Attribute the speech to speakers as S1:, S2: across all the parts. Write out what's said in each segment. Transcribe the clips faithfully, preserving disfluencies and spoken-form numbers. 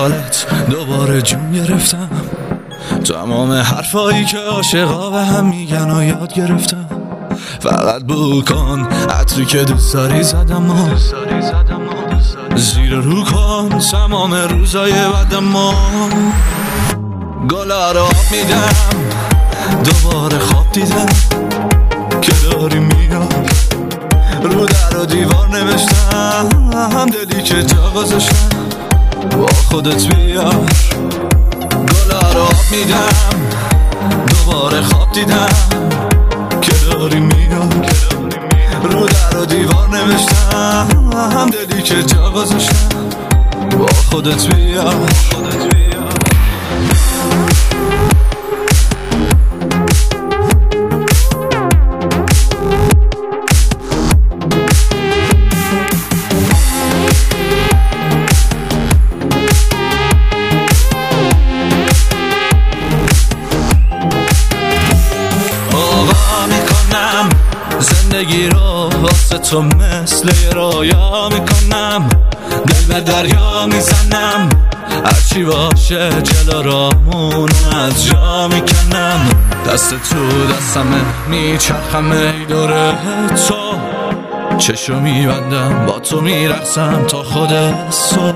S1: دنبالت دوباره جون گرفتم، تمام حرفایی که عاشقا به هم میگن و یاد گرفتم. فقط بو کن عطری که دوست داری زدم و زیر رو کن تمام روزای بدم و گلا رو آب میدم، دوباره خواب دیدم که داری میاد، رو در و دیوار نوشتم هم دلی که جا گذاشتم، با خودت بیار. گلا رو آب میدم، دوباره خواب دیدم که داری میاد، رو در و دیوار نوشتم هم دلی که جا گذاشتم، با خودت بیار. زندگی رو واسه تو مثل یه رویا میکنم، دل به دریا میزنم، هرچی باشه جلو رامون از جا میکنم، دست تو دستمه میچرخم ای دوره تو، چشو میبندم با تو میرقصم تا خود صبح.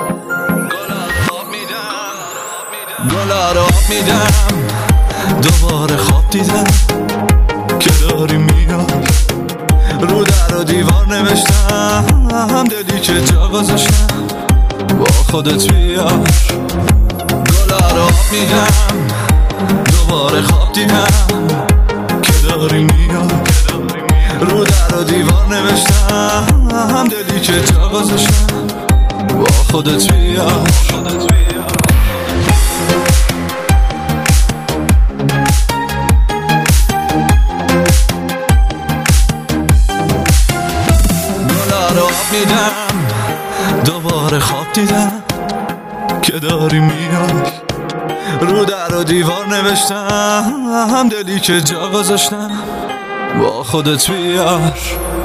S1: گلا رو آب میدم، دوباره خواب دیدم که داری میاد، رو در و دیوار نوشتم هم دلی که جا گذاشتم، با خودت بیار. گلا رو آب میدم، دوباره خواب دیدم که داری میاد، رو در و دیوار نوشتم هم دلی که جا گذاشتم، با خودت بیار. میدم، دوباره خواب دیدم که داری میای، رو در و دیوار نوشتم هم دلی که جا گذاشتم، با خودت بیار.